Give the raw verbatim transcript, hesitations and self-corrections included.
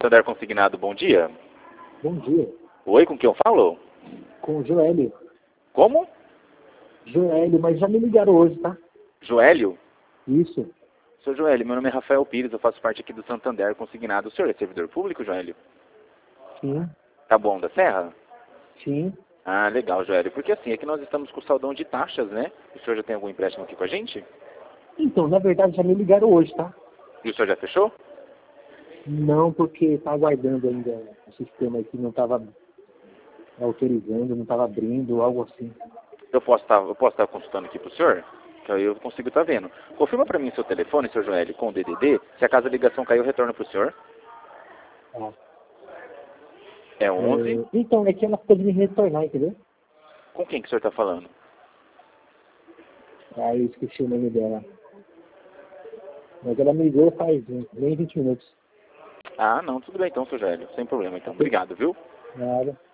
Santander Consignado, bom dia. Bom dia. Oi, com quem eu falo? Com o Joélio. Como? Joélio, mas já me ligaram hoje, tá? Joélio? Isso. Sou Joélio, meu nome é Rafael Pires, eu faço parte aqui do Santander Consignado. O senhor é servidor público, Joélio? Sim. Tá bom, da Serra? Sim. Ah, legal, Joélio. Porque assim, é que nós estamos com saldão de taxas, né? O senhor já tem algum empréstimo aqui com a gente? Então, na verdade, já me ligaram hoje, tá? E o senhor já fechou? Não, porque tá aguardando ainda o sistema aqui, não estava autorizando, não estava abrindo, algo assim. Eu posso estar eu posso estar consultando aqui pro senhor? Que aí eu consigo estar vendo. Confirma para mim seu telefone, seu Joélio, com o D D D. Se a caso a ligação caiu, retorna pro senhor. Ah. É onze. É, então, é que ela ficou de me retornar, entendeu? Com quem que o senhor está falando? Aí eu esqueci o nome dela. Mas ela me ligou faz nem vinte minutos. Ah, não, tudo bem então, seu Joélio. Sem problema então. Obrigado, viu? Nada.